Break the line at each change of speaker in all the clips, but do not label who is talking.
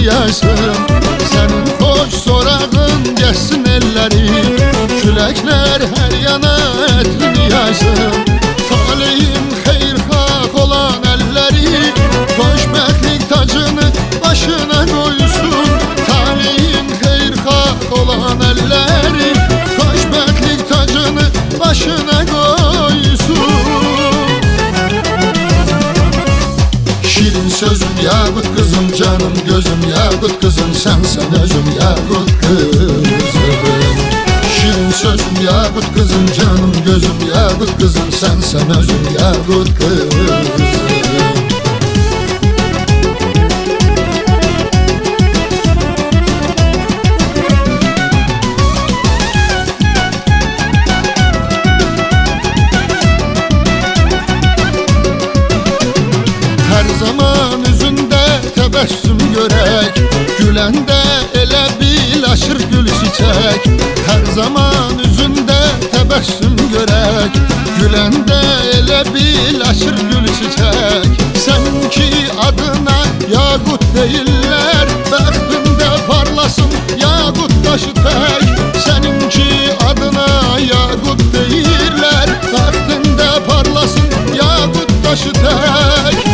yaşım. Senin hoş sorağın geçsin elleri, küləklər her yana etrini yaşım. Talihim xeyrxah olan elleri, xoşbəxtlik tacını başına koysun. Talihim xeyrxah olan elleri, xoşbəxtlik tacını başına koysun. Şirin sözüm yakut kızım, canım gözüm yakut kızım, sensen özüm yakut kızım. Şirin sözüm yakut kızım, canım gözüm yakut kızım, sensen özüm yakut kızım. Her zaman üzünde tebessüm görek, gülende ele bilaşır gül çiçek. Her zaman üzünde tebessüm görek, gülende ele bilaşır gül çiçek. Seninki adına yakut değiller, bəxtində parlasın yakut taşı tek. Seninki adına yakut değiller, bəxtində parlasın yakut taşı tek.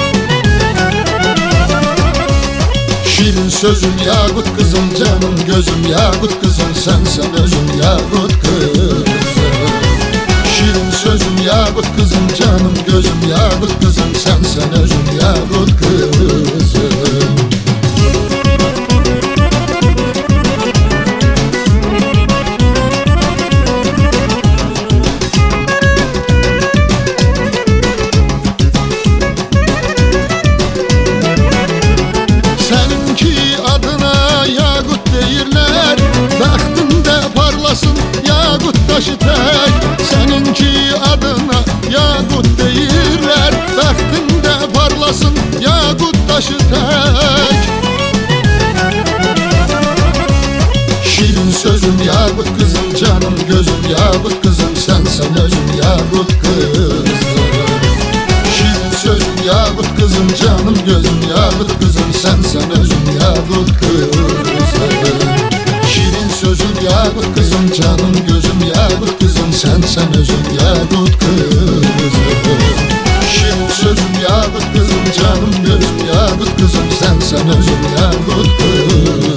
Şirin sözüm yakut kızım, canım gözüm yakut kızım, sensen özüm yakut kızım. Şirin sözüm yakut kızım, canım gözüm yakut kızım, sensen özüm yakut kızım. Yakut taşı tek, seninki adına yakut deyirlər, bəxtində parlasın yakut taşı tek. Şirin sözüm yakut kızım, canım gözüm yakut kızım, sensen özüm yakut kızım. Şirin sözüm yakut kızım, canım gözüm yakut kızım, sensen özüm yakut kızım. Şirin sözüm yakut kızım, canım gözüm yakut kızım, sensen özüm yakut kızım. Şirin sözüm yakut kızım, canım gözüm yakut kızım, sensen özüm yakut kızım.